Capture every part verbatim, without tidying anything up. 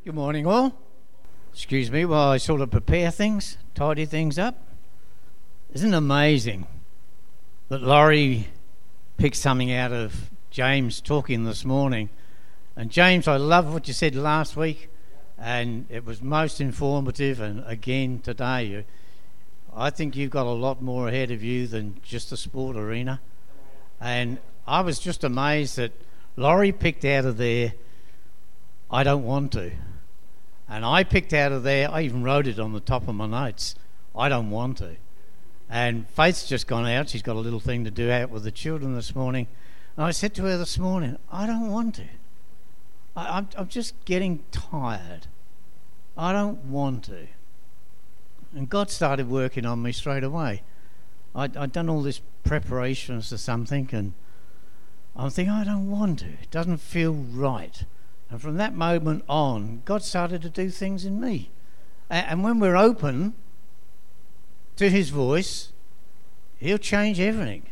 Good morning, all. Excuse me while I sort of prepare things, tidy things up. Isn't it amazing that Laurie picked something out of James talking this morning? And James, I love what you said last week, and it was most informative. And again today, you, I think you've got a lot more ahead of you than just the sport arena. And I was just amazed that Laurie picked out of there, I don't want to. And I picked out of there, I even wrote it on the top of my notes, I don't want to. And Faith's just gone out, she's got a little thing to do out with the children this morning. And I said to her this morning, I don't want to. I, I'm, I'm just getting tired. I don't want to. And God started working on me straight away. I'd, I'd done all this preparations for something, and I'm thinking, I don't want to. It doesn't feel right. And from that moment on, God started to do things in me. And when we're open to His voice, He'll change everything.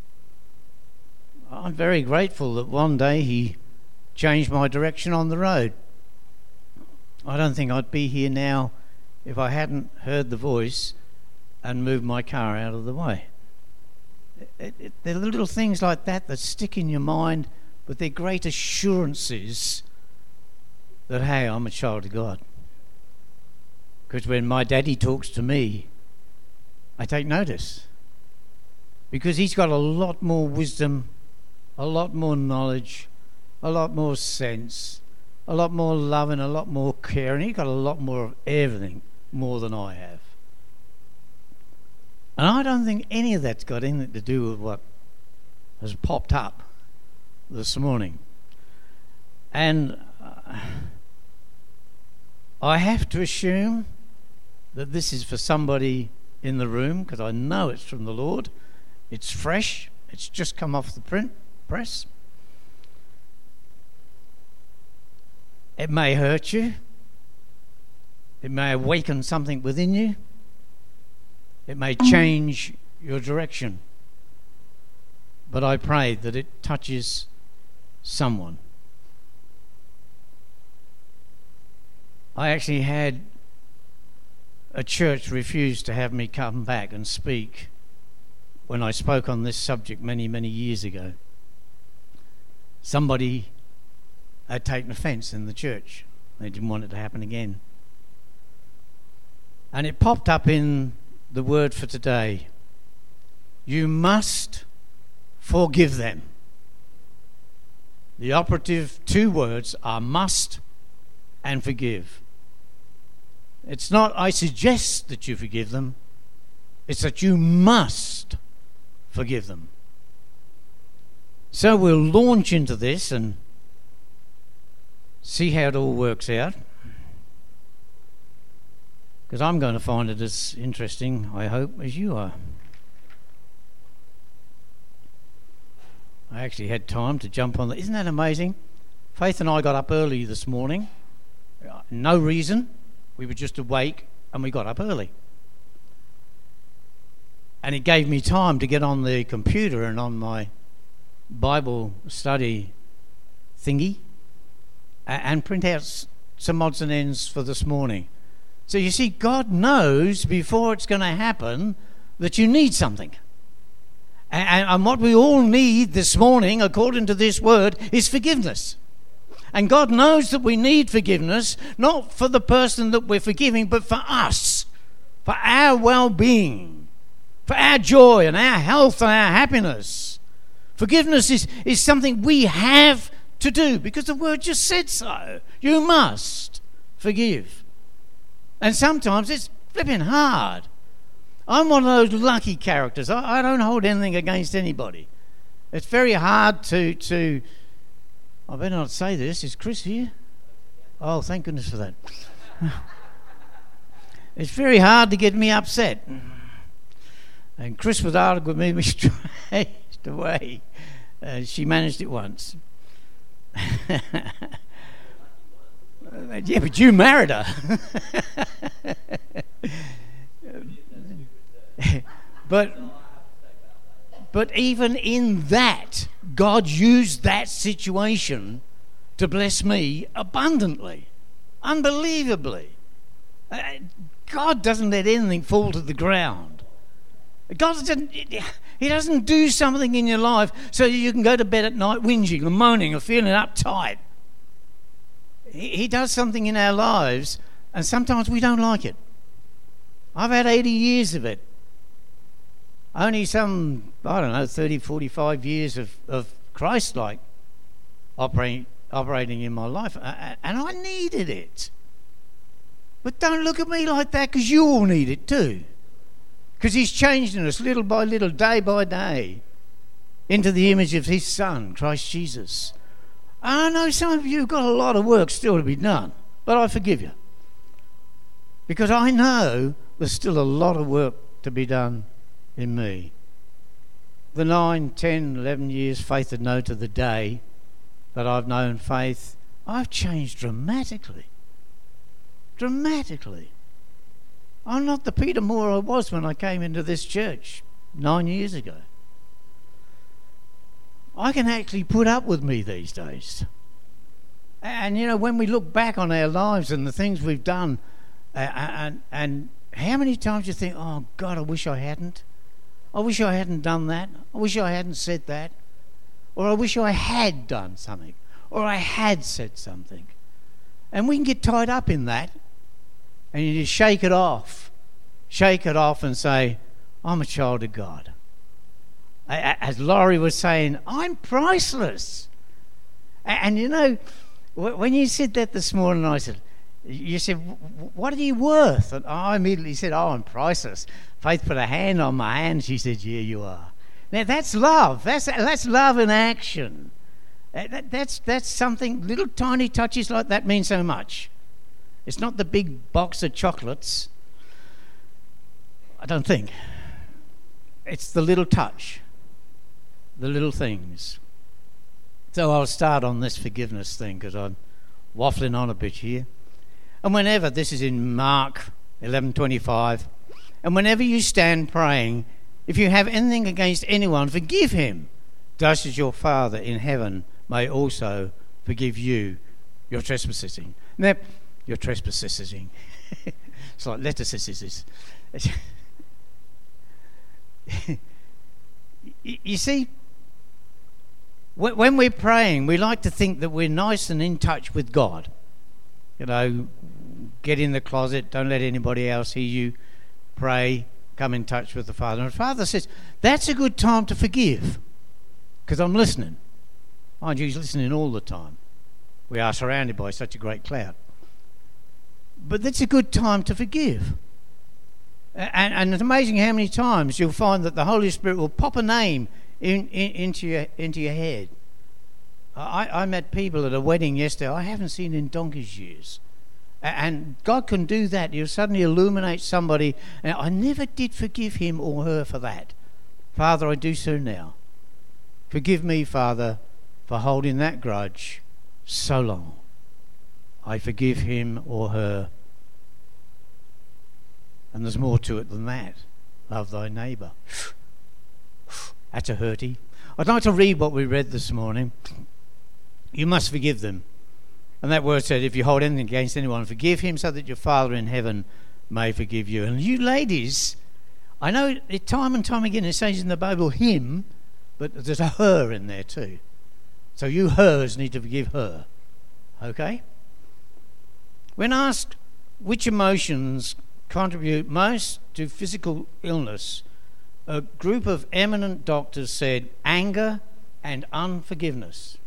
I'm very grateful that one day He changed my direction on the road. I don't think I'd be here now if I hadn't heard the voice and moved my car out of the way. It, it, there are little things like that that stick in your mind, but they're great assurances that, hey, I'm a child of God. Because when my daddy talks to me, I take notice. Because he's got a lot more wisdom, a lot more knowledge, a lot more sense, a lot more love and a lot more care, and he's got a lot more of everything, more than I have. And I don't think any of that's got anything to do with what has popped up this morning. And uh, I have to assume that this is for somebody in the room, because I know it's from the Lord. It's fresh. It's just come off the print press. It may hurt you. It may awaken something within you. It may change your direction. But I pray that it touches someone. I actually had a church refuse to have me come back and speak when I spoke on this subject many, many years ago. Somebody had taken offence in the church. They didn't want it to happen again. And it popped up in the word for today. You must forgive them. The operative two words are must and forgive. It's not, I suggest that you forgive them. It's that you must forgive them. So we'll launch into this and see how it all works out. Because I'm going to find it as interesting, I hope, as you are. I actually had time to jump on the... Isn't that amazing? Faith and I got up early this morning. No reason. We were just awake and we got up early. And it gave me time to get on the computer and on my Bible study thingy and print out some odds and ends for this morning. So you see, God knows before it's going to happen that you need something. And, and what we all need this morning, according to this word, is forgiveness. And God knows that we need forgiveness, not for the person that we're forgiving, but for us, for our well-being, for our joy and our health and our happiness. Forgiveness is, is something we have to do because the word just said so. You must forgive. And sometimes it's flipping hard. I'm one of those lucky characters. I, I don't hold anything against anybody. It's very hard to... to I better not say this. Is Chris here? Oh, thank goodness for that. It's very hard to get me upset. And Chris was arguing with me straight away. Uh, she managed it once. Yeah, but you married her. but but even in that, God used that situation to bless me abundantly. unbelievably. Uh, God doesn't let anything fall to the ground. God doesn't, He doesn't do something in your life so you can go to bed at night whinging or moaning or feeling uptight. He, he does something in our lives, and sometimes we don't like it. I've had eighty years of it. Only some, I don't know, thirty, forty-five years of, of Christ-like operating, operating in my life, and I needed it. But don't look at me like that, because you all need it too. Because He's changing us little by little, day by day, into the image of His Son, Christ Jesus. And I know some of you have got a lot of work still to be done, but I forgive you. Because I know there's still a lot of work to be done in me. The nine, ten, eleven years, Faith had known to the day that I've known Faith, I've changed dramatically. Dramatically. I'm not the Peter Moore I was when I came into this church nine years ago. I can actually put up with me these days. And, you know, when we look back on our lives and the things we've done, uh, and, and how many times you think, oh, God, I wish I hadn't. I wish I hadn't done that. I wish I hadn't said that. Or I wish I had done something. Or I had said something. And we can get tied up in that. And you just shake it off. Shake it off and say, I'm a child of God. As Laurie was saying, I'm priceless. And you know, when you said that this morning, I said, you said, what are you worth? And I immediately said, oh, I'm priceless. Faith put a hand on my hand. She said, yeah, you are. Now, that's love. That's that's love in action. That, that's, that's something, little tiny touches like that mean so much. It's not the big box of chocolates. I don't think. It's the little touch. The little things. So I'll start on this forgiveness thing because I'm waffling on a bit here. And whenever, this is in Mark eleven twenty-five, and whenever you stand praying, if you have anything against anyone, forgive him, just as your Father in heaven may also forgive you your trespassing. Now, your trespassing. It's like lettuces. You see, when we're praying, we like to think that we're nice and in touch with God. You know, get in the closet, don't let anybody else hear you, pray, come in touch with the Father. And the Father says, that's a good time to forgive, because I'm listening. Mind you, He's listening all the time. We are surrounded by such a great cloud. But that's a good time to forgive. And, and it's amazing how many times you'll find that the Holy Spirit will pop a name in, in, into your into your head. I, I met people at a wedding yesterday I haven't seen in donkey's years. And God can do that. He'll suddenly illuminate somebody. And I never did forgive him or her for that. Father, I do so now. Forgive me, Father, for holding that grudge so long. I forgive him or her. And there's more to it than that. Love thy neighbour. That's a hurty. I'd like to read what we read this morning. You must forgive them. And that word said, if you hold anything against anyone, forgive him so that your Father in heaven may forgive you. And you ladies, I know it time and time again it says in the Bible him, but there's a her in there too. So you hers need to forgive her. Okay? When asked which emotions contribute most to physical illness, a group of eminent doctors said anger and unforgiveness.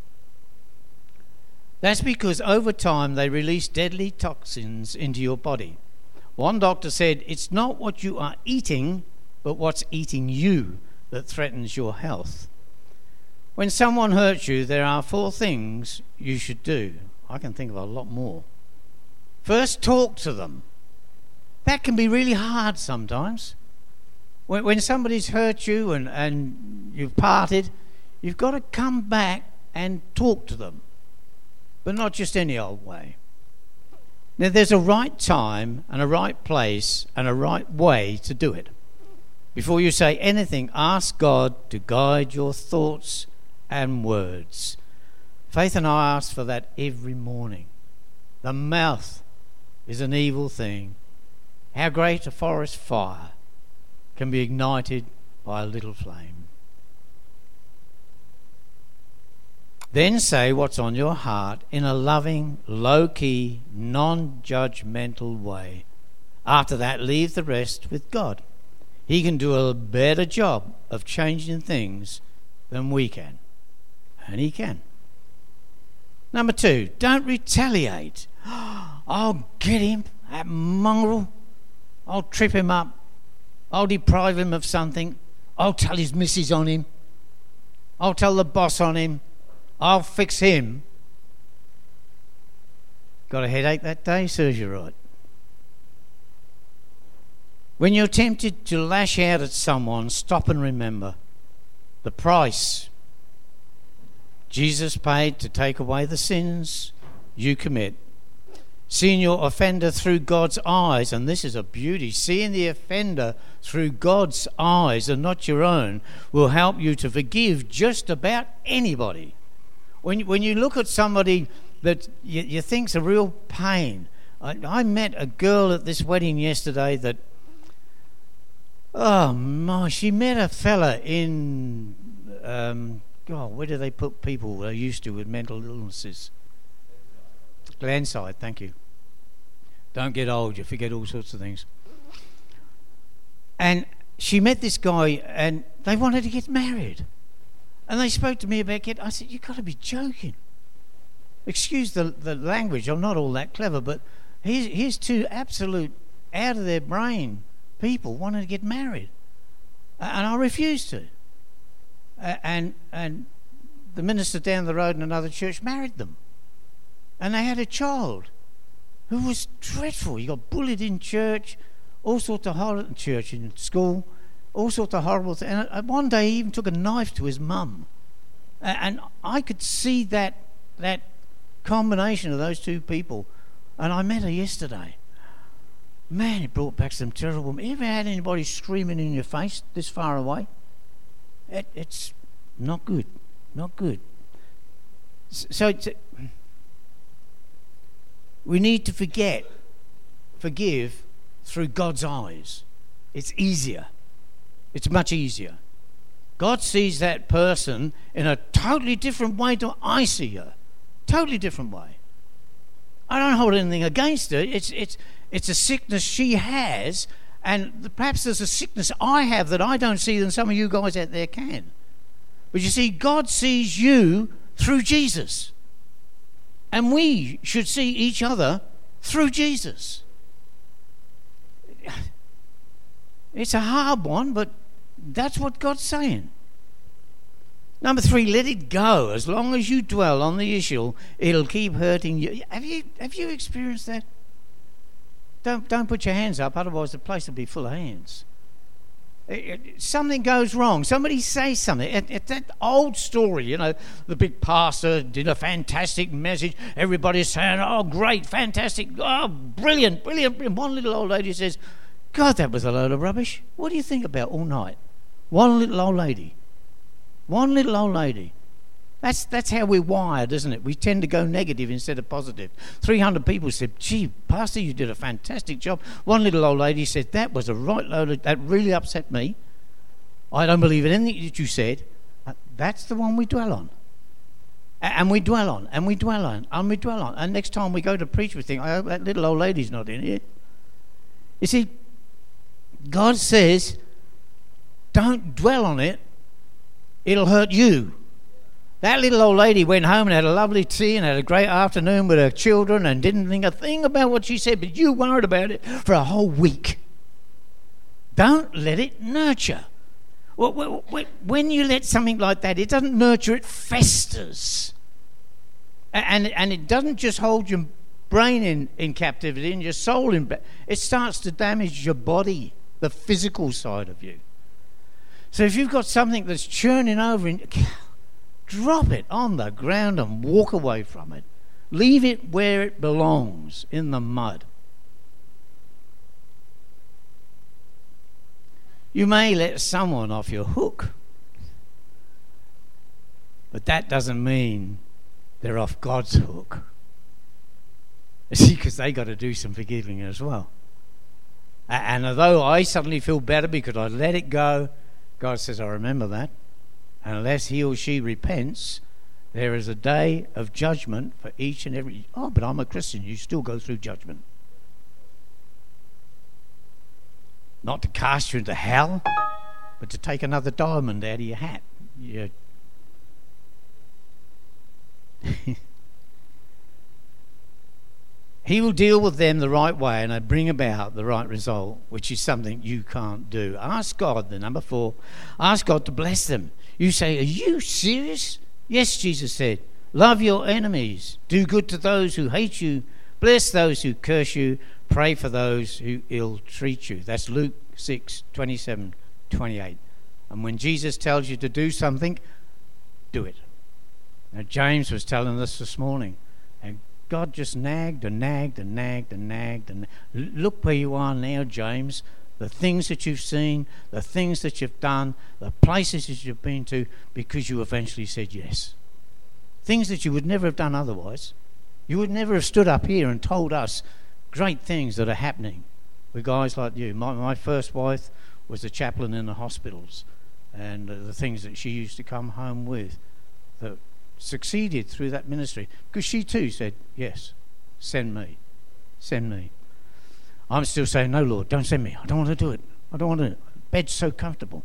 That's because over time they release deadly toxins into your body. One doctor said it's not what you are eating, but what's eating you that threatens your health. When someone hurts you, there are four things you should do. I can think of a lot more. First, talk to them. That can be really hard sometimes. When, when somebody's hurt you and, and you've parted, you've got to come back and talk to them. But not just any old way. Now, there's a right time and a right place and a right way to do it. Before you say anything, ask God to guide your thoughts and words. Faith and I ask for that every morning. The mouth is an evil thing. How great a forest fire can be ignited by a little flame. Then say what's on your heart in a loving, low-key, non-judgmental way. After that, leave the rest with God. He can do a better job of changing things than we can. And he can. Number two, don't retaliate. I'll get him, that mongrel. I'll trip him up. I'll deprive him of something. I'll tell his missus on him. I'll tell the boss on him. I'll fix him. Got a headache that day? Serves you right. When you're tempted to lash out at someone, stop and remember the price Jesus paid to take away the sins you commit. Seeing your offender through God's eyes, and this is a beauty, seeing the offender through God's eyes and not your own will help you to forgive just about anybody. When, when you look at somebody that you, you think's a real pain. I, I met a girl at this wedding yesterday that, oh my, she met a fella in, um, God, where do they put people they used to with mental illnesses? Glenside, thank you. Don't get old, you forget all sorts of things. And she met this guy and they wanted to get married. And they spoke to me about get. I said, you've got to be joking. Excuse the, the language, I'm not all that clever, but here's, here's two absolute out of their brain people wanting to get married. And I refused to. Uh, and and the minister down the road in another church married them. And they had a child who was dreadful. He got bullied in church, all sorts of horrible in church, in school, all sorts of horrible things. And one day he even took a knife to his mum. And I could see that that combination of those two people. And I met her yesterday. Man, it brought back some terrible... You ever had anybody screaming in your face this far away? It, it's not good. Not good. So... It's, we need to forget, forgive through God's eyes. It's easier. It's much easier. God sees that person in a totally different way to I see her. Totally different way. I don't hold anything against her. It's it's it's a sickness she has, and perhaps there's a sickness I have that I don't see than some of you guys out there can. But you see, God sees you through Jesus. And we should see each other through Jesus. It's a hard one, but that's what God's saying. Number three, let it go. As long as you dwell on the issue, it'll keep hurting you. Have you have you experienced that? Don't don't put your hands up, otherwise the place will be full of hands. Something goes wrong. Somebody says something. It, it, that old story, you know, the big pastor did a fantastic message. Everybody's saying, oh, great, fantastic, oh, brilliant, brilliant, brilliant. One little old lady says, God, that was a load of rubbish. What do you think about all night? One little old lady. One little old lady. That's that's how we're wired, isn't it? We tend to go negative instead of positive. three hundred people said, gee, Pastor, you did a fantastic job. One little old lady said, that was a right load of, that really upset me. I don't believe in anything that you said. Uh, that's the one we dwell on. A- and we dwell on, and we dwell on, and we dwell on. And next time we go to preach, we think, I hope that little old lady's not in here. You see, God says, don't dwell on it. It'll hurt you. That little old lady went home and had a lovely tea and had a great afternoon with her children and didn't think a thing about what she said, but you worried about it for a whole week. Don't let it nurture. When you let something like that, it doesn't nurture, it festers. And, and it doesn't just hold your brain in, in captivity and your soul in... It starts to damage your body, the physical side of you. So if you've got something that's churning over in... Drop it on the ground and walk away from it. Leave it where it belongs, in the mud. You may let someone off your hook, but that doesn't mean they're off God's hook. See, because they got to do some forgiving as well. And although I suddenly feel better because I let it go, God says, I remember that. And unless he or she repents, there is a day of judgment for each and every... Oh, but I'm a Christian. You still go through judgment. Not to cast you into hell, but to take another diamond out of your hat. You... He will deal with them the right way and bring about the right result, which is something you can't do. Ask God, the number four, ask God to bless them. You say, are you serious? Yes, Jesus said, love your enemies, do good to those who hate you, bless those who curse you, pray for those who ill-treat you. That's Luke six, twenty-seven, twenty-eight. And when Jesus tells you to do something, do it. Now, James was telling us this morning, and God just nagged and nagged and nagged and nagged. And look where you are now, James. The things that you've seen, the things that you've done, the places that you've been to, because you eventually said yes. Things that you would never have done otherwise. You would never have stood up here and told us great things that are happening with guys like you. My, my first wife was a chaplain in the hospitals, and uh, the things that she used to come home with that succeeded through that ministry, because she too said, yes, send me, send me. I'm still saying, no, Lord, don't send me. I don't want to do it. I don't want to. Bed's so comfortable.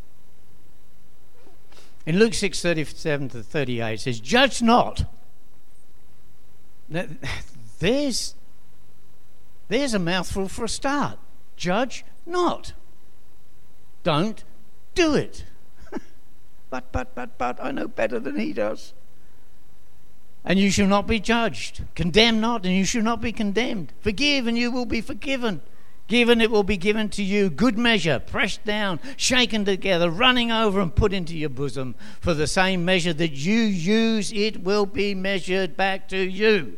In Luke six, thirty-seven to thirty-eight, it says, judge not. Now, there's, there's a mouthful for a start. Judge not. Don't do it. but, but, but, but, I know better than he does. And you shall not be judged. Condemn not, and you shall not be condemned. Forgive, and you will be forgiven. Given, it will be given to you. Good measure, pressed down, shaken together, running over and put into your bosom. For the same measure that you use, it will be measured back to you.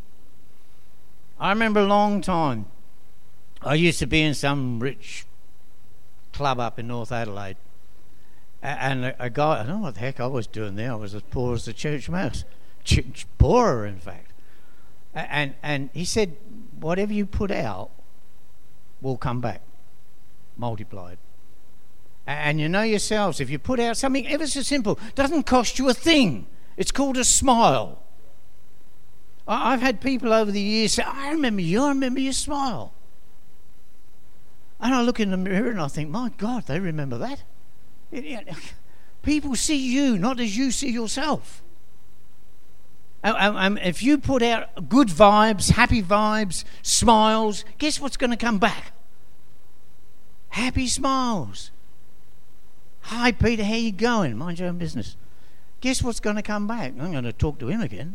I remember a long time, I used to be in some rich club up in North Adelaide. And a, a guy, I don't know what the heck I was doing there. I was as poor as the church mouse. Ch- poorer, in fact. And and he said, whatever you put out will come back multiplied. And you know yourselves, if you put out something ever so simple, doesn't cost you a thing. It's called a smile. I've had people over the years say, I remember you, I remember your smile. And I look in the mirror and I think, my God, they remember that. People see you not as you see yourself. Um, if you put out good vibes, happy vibes, smiles, guess what's going to come back? Happy smiles. Hi, Peter, how you going? Mind your own business. Guess what's going to come back? I'm going to talk to him again.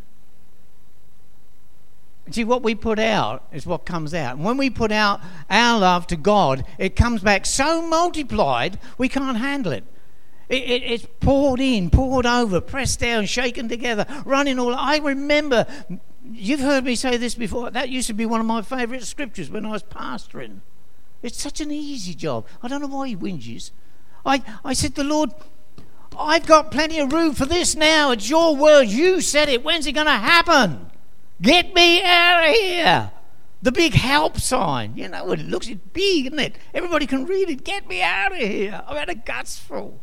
See, what we put out is what comes out. And when we put out our love to God, it comes back so multiplied, we can't handle it. It, it, it's poured in, poured over, pressed down, shaken together, running all. I remember, you've heard me say this before, that used to be one of my favourite scriptures when I was pastoring. It's such an easy job. I don't know why he whinges. I, I said to the Lord, I've got plenty of room for this now. It's your word. You said it. When's it going to happen? Get me out of here. The big help sign. You know, it looks big, isn't it? Everybody can read it. Get me out of here. I've had a guts full.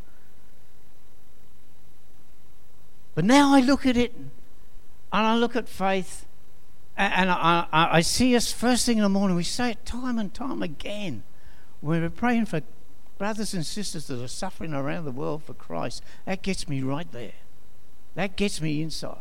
But now I look at it, and I look at faith, and I, I, I see us first thing in the morning. We say it time and time again. We're praying for brothers and sisters that are suffering around the world for Christ. That gets me right there. That gets me inside.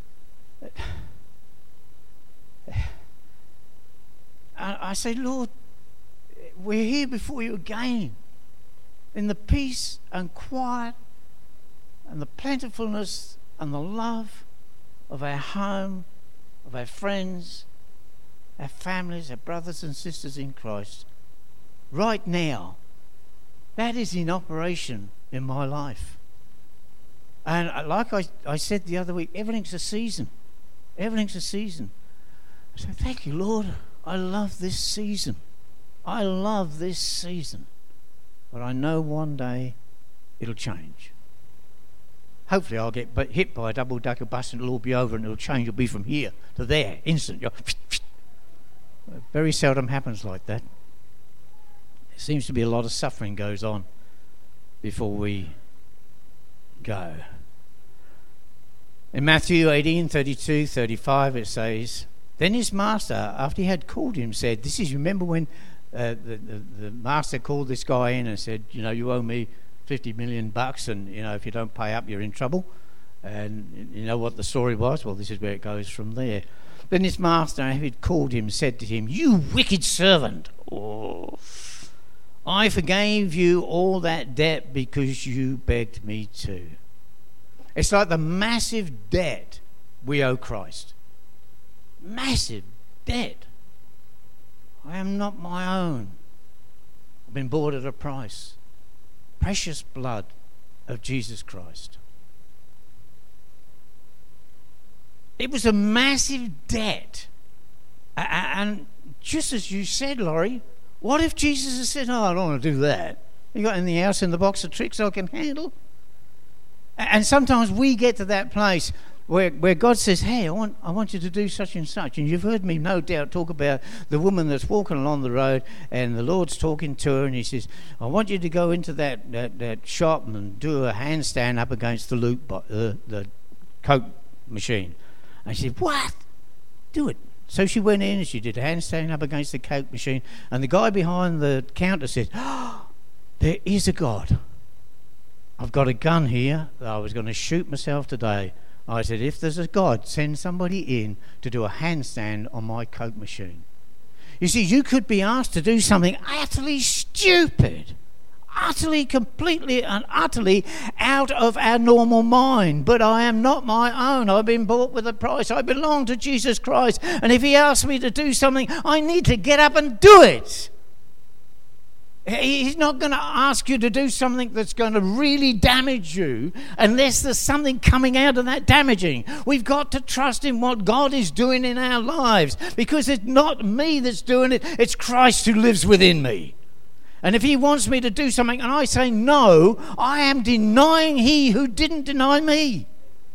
I say, Lord, we're here before you again in the peace and quiet and the plentifulness and the love of our home, of our friends, our families, our brothers and sisters in Christ. Right now, that is in operation in my life. And like I, I said the other week, everything's a season. Everything's a season. I say, thank you, Lord. I love this season. I love this season. But I know one day it'll change. Hopefully I'll get hit by a double-decker bus and it'll all be over and it'll change. It'll be from here to there, instant. Very seldom happens like that. There seems to be a lot of suffering goes on before we go. In Matthew eighteen, thirty-two, thirty-five it says, then his master, after he had called him, said, this is, remember when uh, the, the, the master called this guy in and said, you know, you owe me fifty million bucks, and, you know, if you don't pay up, you're in trouble. And you know what the story was? Well, this is where it goes from there. Then his master, after he had called him, said to him, you wicked servant, oh, I forgave you all that debt because you begged me to. It's like the massive debt we owe Christ. Massive debt. I am not my own. I've been bought at a price. Precious blood of Jesus Christ. It was a massive debt. And just as you said, Laurie, what if Jesus had said, oh, I don't want to do that. You got anything else in the box of tricks I can handle? And sometimes we get to that place where where God says, hey, I want I want you to do such and such. And you've heard me, no doubt, talk about the woman that's walking along the road and the Lord's talking to her and he says, I want you to go into that, that, that shop and do a handstand up against the Luke, uh, the Coke machine. And she said, what? Do it. So she went in and she did a handstand up against the Coke machine. And the guy behind the counter said, oh, there is a God. I've got a gun here that I was going to shoot myself today. I said, if there's a God, send somebody in to do a handstand on my Coke machine. You see, you could be asked to do something utterly stupid, utterly, completely and utterly out of our normal mind. But I am not my own. I've been bought with a price. I belong to Jesus Christ. And if he asks me to do something, I need to get up and do it. He's not going to ask you to do something that's going to really damage you unless there's something coming out of that damaging. We've got to trust in what God is doing in our lives, because it's not me that's doing it, it's Christ who lives within me. And if he wants me to do something and I say no, I am denying he who didn't deny me.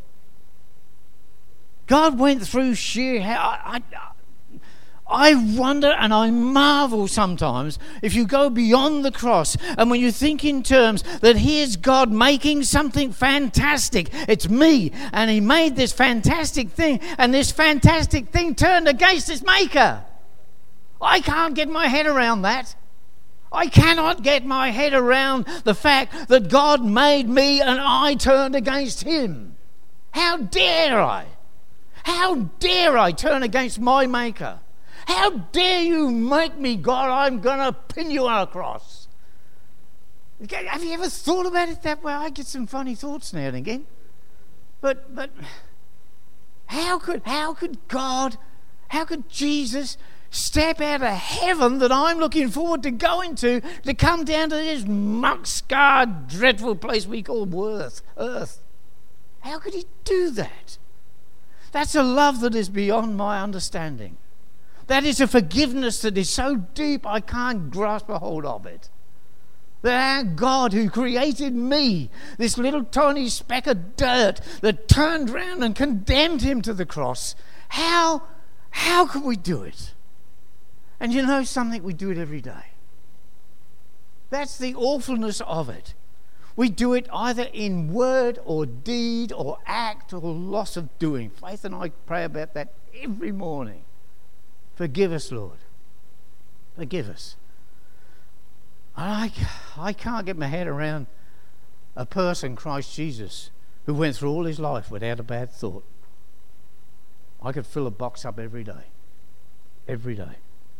God went through sheer hell. I, I, I wonder and I marvel sometimes if you go beyond the cross and when you think in terms that here's God making something fantastic. It's me, and he made this fantastic thing, and this fantastic thing turned against its maker. I can't get my head around that. I cannot get my head around the fact that God made me and I turned against him. How dare I? How dare I turn against my maker? How dare you make me, God, I'm going to pin you on a cross. Have you ever thought about it that way? I get some funny thoughts now and again. But but how could how could God, how could Jesus step out of heaven that I'm looking forward to going to, to come down to this muck-scarred, dreadful place we call earth, earth? How could he do that? That's a love that is beyond my understanding. That is a forgiveness that is so deep I can't grasp a hold of it. That our God who created me, this little tiny speck of dirt that turned round and condemned him to the cross, how, how could we do it? And you know something? We do it every day. That's the awfulness of it. We do it either in word or deed or act or loss of doing. Faith and I pray about that every morning. Forgive us, Lord. Forgive us. I, I can't get my head around a person, Christ Jesus, who went through all his life without a bad thought. I could fill a box up every day. Every day.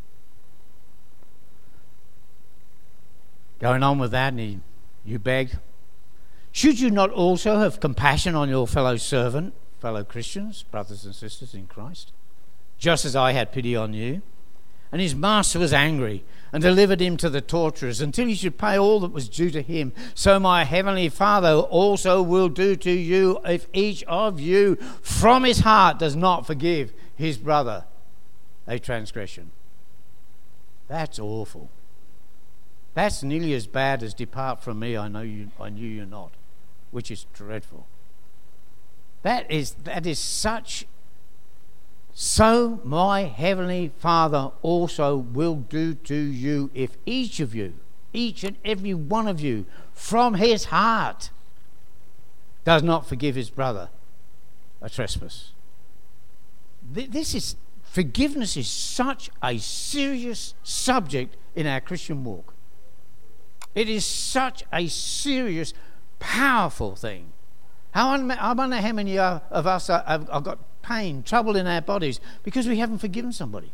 Going on with that, and he, you begged, should you not also have compassion on your fellow servant, fellow Christians, brothers and sisters in Christ? Just as I had pity on you. And his master was angry and delivered him to the torturers until he should pay all that was due to him. So my heavenly Father also will do to you if each of you from his heart does not forgive his brother a transgression. That's awful. That's nearly as bad as depart from me, I know you, I knew you not, which is dreadful. That is that is such so my heavenly Father also will do to you if each of you, each and every one of you, from his heart does not forgive his brother a trespass. This is, forgiveness is such a serious subject in our Christian walk. It is such a serious, powerful thing. How I wonder how many of us have got pain, trouble in our bodies because we haven't forgiven somebody.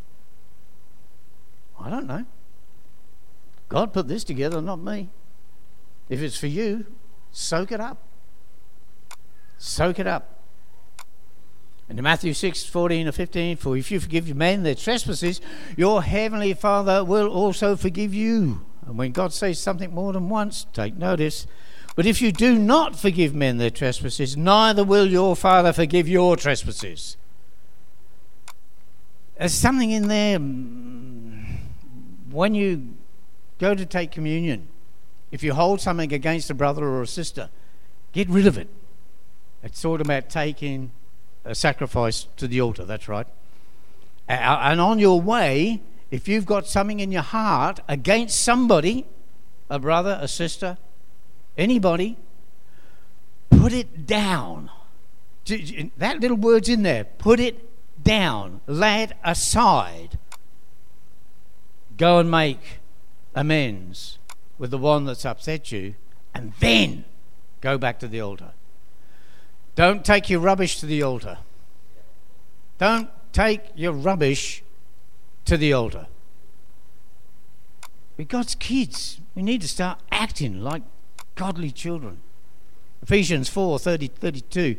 I don't know. God put this together, not me. If it's for you, soak it up. Soak it up. And in Matthew six, fourteen or fifteen, for if you forgive men their trespasses, your heavenly Father will also forgive you. And when God says something more than once, take notice. But if you do not forgive men their trespasses, neither will your Father forgive your trespasses. There's something in there when you go to take communion. If you hold something against a brother or a sister, get rid of it. It's all about taking a sacrifice to the altar, that's right. And on your way, if you've got something in your heart against somebody, a brother, a sister, anybody, put it down. That little word's in there. Put it down. Lay it aside. Go and make amends with the one that's upset you, and then go back to the altar. Don't take your rubbish to the altar. Don't take your rubbish to the altar. We're God's kids. We need to start acting like godly children. Ephesians four, thirty, thirty-two.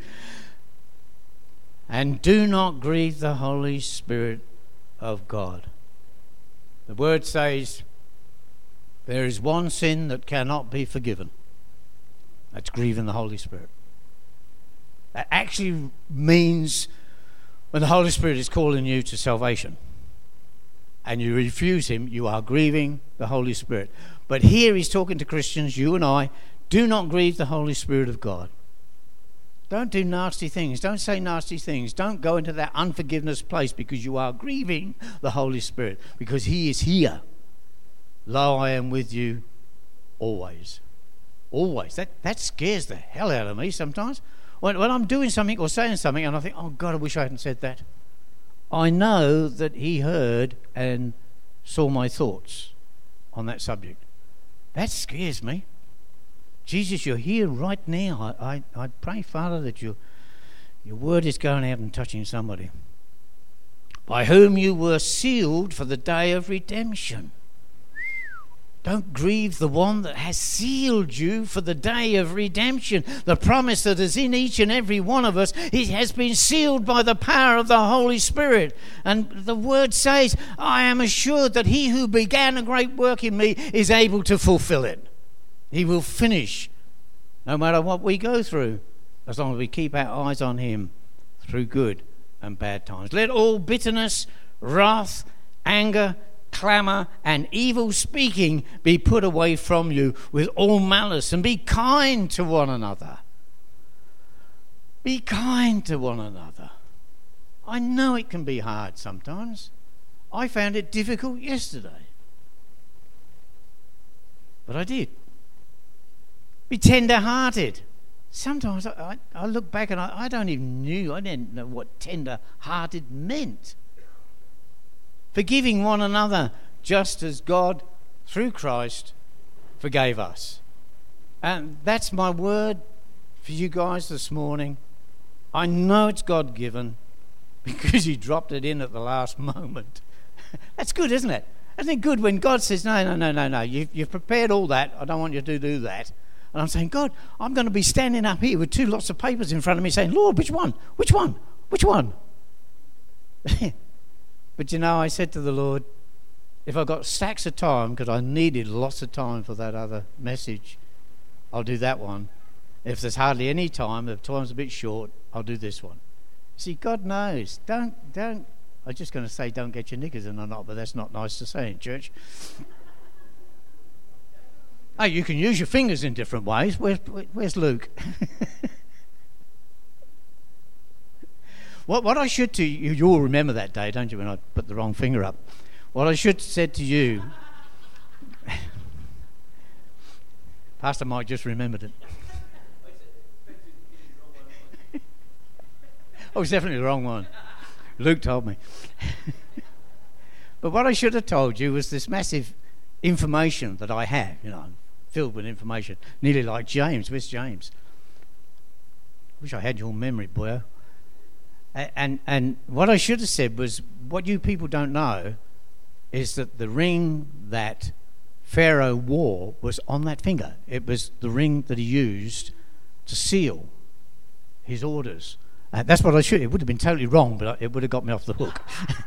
And do not grieve the Holy Spirit of God. The word says there is one sin that cannot be forgiven. That's grieving the Holy Spirit. That actually means when the Holy Spirit is calling you to salvation and you refuse him, you are grieving the Holy Spirit. But here he's talking to Christians, you and I. Do not grieve the Holy Spirit of God. Don't do nasty things. Don't say nasty things. Don't go into that unforgiveness place because you are grieving the Holy Spirit, because he is here. Lo, I am with you always. Always. That, that scares the hell out of me sometimes. When, when I'm doing something or saying something and I think, oh God, I wish I hadn't said that. I know that he heard and saw my thoughts on that subject. That scares me. Jesus, you're here right now. I, I, I pray, Father, that your, your word is going out and touching somebody. By whom you were sealed for the day of redemption. Don't grieve the one that has sealed you for the day of redemption. The promise that is in each and every one of us, it has been sealed by the power of the Holy Spirit. And the word says, I am assured that he who began a great work in me is able to fulfill it. He will finish no matter what we go through, as long as we keep our eyes on him through good and bad times. Let all bitterness, wrath, anger, clamour and evil speaking be put away from you with all malice, and be kind to one another. Be kind to one another. I know it can be hard sometimes. I found it difficult yesterday. But I did. Be tender-hearted. Sometimes I, I, I look back and I, I don't even knew, I didn't know what tender-hearted meant. Forgiving one another just as God, through Christ, forgave us. And that's my word for you guys this morning. I know it's God-given because he dropped it in at the last moment. That's good, isn't it? Isn't it good when God says, no, no, no, no, no, you've, you've prepared all that. I don't want you to do that. And I'm saying, God, I'm going to be standing up here with two lots of papers in front of me saying, Lord, which one? Which one? Which one? But you know, I said to the Lord, if I got stacks of time, because I needed lots of time for that other message, I'll do that one. If there's hardly any time, if time's a bit short, I'll do this one. See, God knows. Don't, don't, I was just going to say don't get your knickers in or not, but that's not nice to say in church. Oh, you can use your fingers in different ways. Where's, where's Luke? What, what I should to you, you all remember that day, don't you, when I put the wrong finger up? What I should have said to you, Pastor Mike just remembered it. Oh, it's definitely the wrong one. Luke told me. But what I should have told you was this massive information that I have, you know, filled with information, nearly like James. Where's James? Wish I had your memory, boy. And, and and what I should have said was, what you people don't know is that the ring that Pharaoh wore was on that finger. It was the ring that he used to seal his orders. Uh, that's what I should. It would have been totally wrong, but it would have got me off the hook.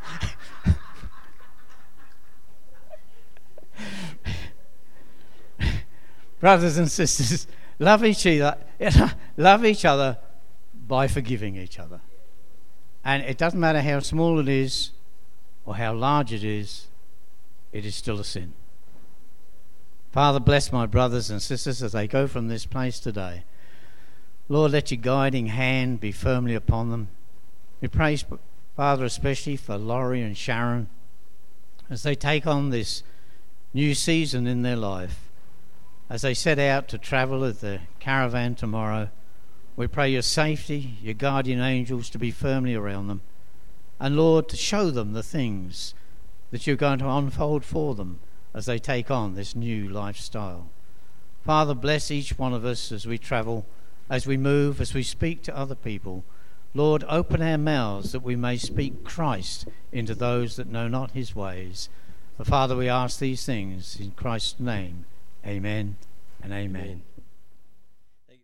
Brothers and sisters, love each other. Love each other by forgiving each other. And it doesn't matter how small it is or how large it is, it is still a sin. Father, bless my brothers and sisters as they go from this place today. Lord, let your guiding hand be firmly upon them. We pray, Father, especially for Laurie and Sharon as they take on this new season in their life. As they set out to travel with the caravan tomorrow, we pray your safety, your guardian angels to be firmly around them. And Lord, to show them the things that you're going to unfold for them as they take on this new lifestyle. Father, bless each one of us as we travel, as we move, as we speak to other people. Lord, open our mouths that we may speak Christ into those that know not his ways. For Father, we ask these things in Christ's name. Amen and amen. Amen.